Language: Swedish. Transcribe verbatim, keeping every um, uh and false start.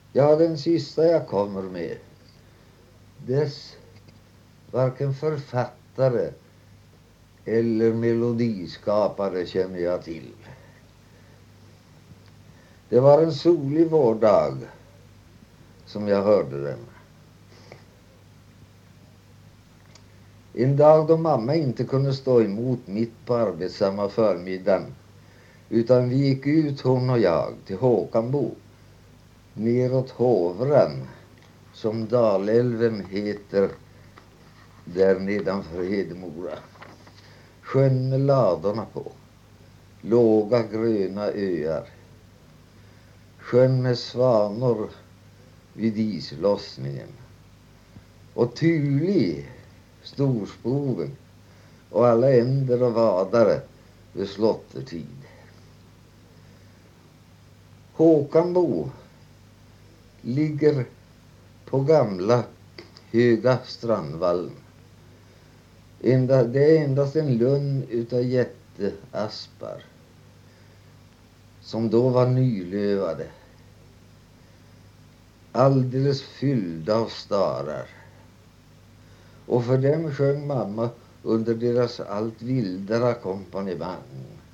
Ja, den sista jag kommer med. Dess varken författare eller melodiskapare känner jag till. Det var en solig vårdag som jag hörde den. En dag då mamma inte kunde stå emot mitt på arbetsamma förmiddagen, utan vi gick ut, hon och jag, till Håkanbo, neråt Hovran, som Dalälven heter där nedanför Hedemora. Sjön med ladorna på, låga gröna öar. Sjön med svanor vid islossningen. Och Tuli, storskogen och alla änder och vadare vid slottertid. Håkanbo ligger på gamla höga strandvallen. Enda, det är endast en lund utav jätteaspar som då var nylövade, alldeles fyllda av starar. Och för dem sjöng mamma under deras allt vildare ackompanjemang.